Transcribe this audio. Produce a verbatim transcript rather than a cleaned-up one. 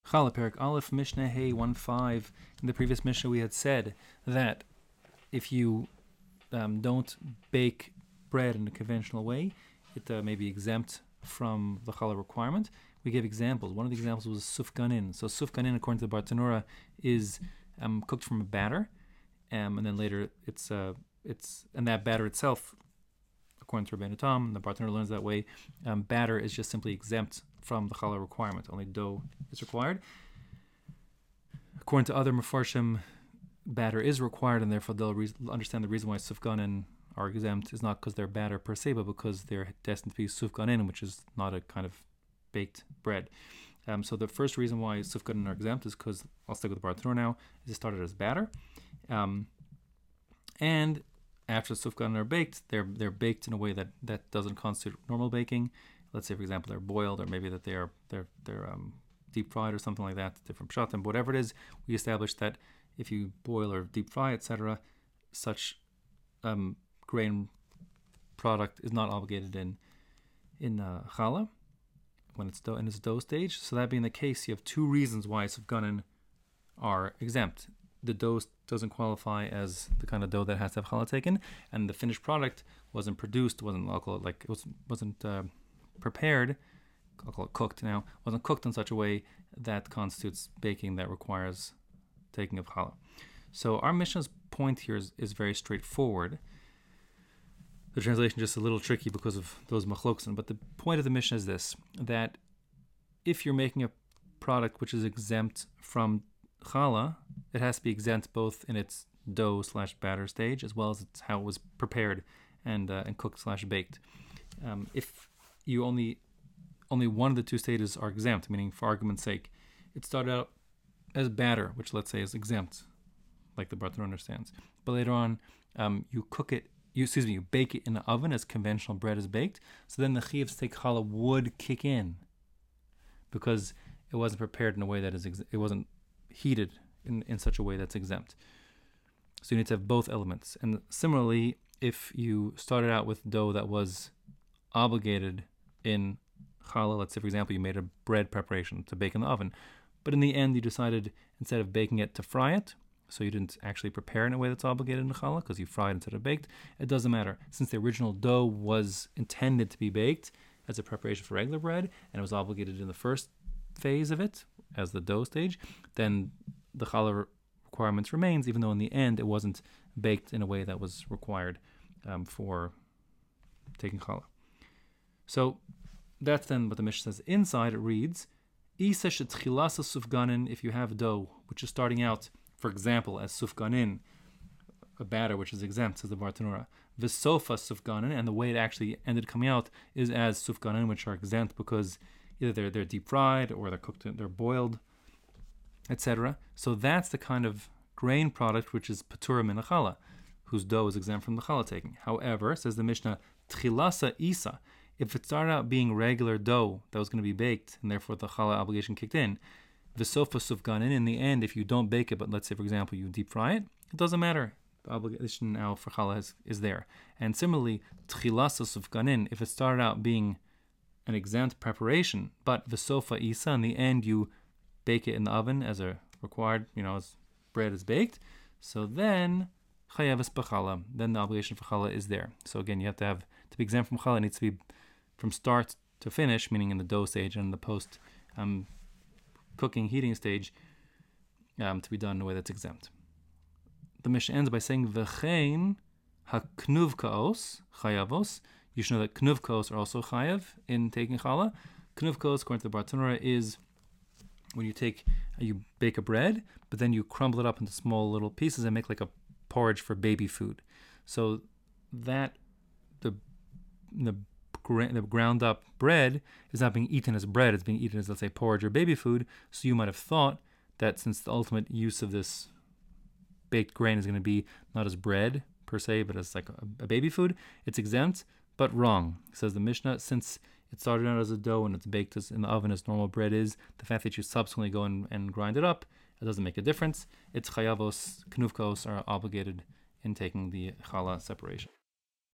Challah, Perik Aleph, Mishnah Hey one five. In the previous Mishnah, we had said that if you um, don't bake bread in a conventional way, it uh, may be exempt from the challah requirement. We gave examples. One of the examples was sufganin. So sufganin, according to the Bartanura, is um, cooked from a batter, um, and then later it's uh, it's and that batter itself, according to Rabbeinu Tam, the Bartanura learns that way. Um, batter is just simply exempt from the challah requirement. Only dough is required. According to other Mefarshim, batter is required, and therefore they'll re- understand the reason why sufganin are exempt is not because they're batter per se, but because they're destined to be sufganin, which is not a kind of baked bread. Um, so the first reason why sufganin are exempt is because, I'll stick with the Bartanura now, is it started as batter. Um, and after sufganin are baked, they're they're baked in a way that, that doesn't constitute normal baking. Let's say, for example, they're boiled, or maybe that they are they're they're um, deep fried or something like that, different pshatim. Whatever it is, we established that if you boil or deep fry, et cetera, such um, grain product is not obligated in in uh, challah when it's dough, in its dough stage. So that being the case, you have two reasons why sufganin are exempt. The dough doesn't qualify as the kind of dough that has to have challah taken, and the finished product wasn't produced, wasn't I'll call it like it was wasn't uh, prepared. I'll call it cooked now. Wasn't cooked in such a way that constitutes baking that requires taking of challah. So our Mishnah's point here is, is very straightforward. The translation is just a little tricky because of those machloksim, but the point of the Mishnah is this, that if you're making a product which is exempt from challah, it has to be exempt both in its dough slash batter stage as well as it's how it was prepared and uh, and cooked slash baked. Um, if you only only one of the two stages are exempt, meaning for argument's sake, it started out as batter, which let's say is exempt, like the Bartanura understands. But later on, um, you cook it, you excuse me, you bake it in the oven as conventional bread is baked. So then the chiyuv to take challah would kick in because it wasn't prepared in a way that is ex- it wasn't heated in, in such a way that's exempt. So you need to have both elements. And similarly, if you started out with dough that was obligated in challah, let's say for example you made a bread preparation to bake in the oven, but in the end you decided instead of baking it to fry it, so you didn't actually prepare in a way that's obligated in challah because you fried instead of baked, it doesn't matter. Since the original dough was intended to be baked as a preparation for regular bread and it was obligated in the first phase of it as the dough stage, then the challah requirements remains, even though in the end it wasn't baked in a way that was required um, for taking challah. So that's then what the Mishnah says. Inside it reads, Isa shetchilasa sufganin, if you have dough which is starting out, for example, as sufganin, a batter which is exempt, says the Bartanura, v'sofa sufganin, and the way it actually ended coming out is as sufganin, which are exempt because either they're they're deep fried or they're cooked, they're boiled, et cetera. So that's the kind of grain product which is patura min challah, whose dough is exempt from the challah taking. However, says the Mishnah, tchilasa isa, if it started out being regular dough that was going to be baked and therefore the challah obligation kicked in, the sofa sufganin, in the end, if you don't bake it, but let's say for example you deep fry it, it doesn't matter. The obligation now for challah is, is there. And similarly, tchilasa sufganin, if it started out being an exempt preparation, but the sofa isa, in the end you bake it in the oven as a required, you know, as bread is baked, so then chayavis b'challah, then the obligation for challah is there. So again, you have to have, to be exempt from challah, it needs to be from start to finish, meaning in the dough stage and the post um, cooking, heating stage, um, to be done in a way that's exempt. The Mishnah ends by saying, V'chein ha-knuvkaos chayavos. You should know that knuvkaos are also chayav in taking challah. Knuvkaos, according to the Bartanura, is when you take, you bake a bread, but then you crumble it up into small little pieces and make like a porridge for baby food. So that, the the the ground up bread is not being eaten as bread, it's being eaten as, let's say, porridge or baby food. So you might have thought that since the ultimate use of this baked grain is going to be not as bread per se, but as like a, a baby food, it's exempt, but wrong. Says the Mishnah, since it started out as a dough and it's baked as in the oven as normal bread is, the fact that you subsequently go and, and grind it up, it doesn't make a difference. It's chayavos, knuvkos are obligated in taking the challah separation.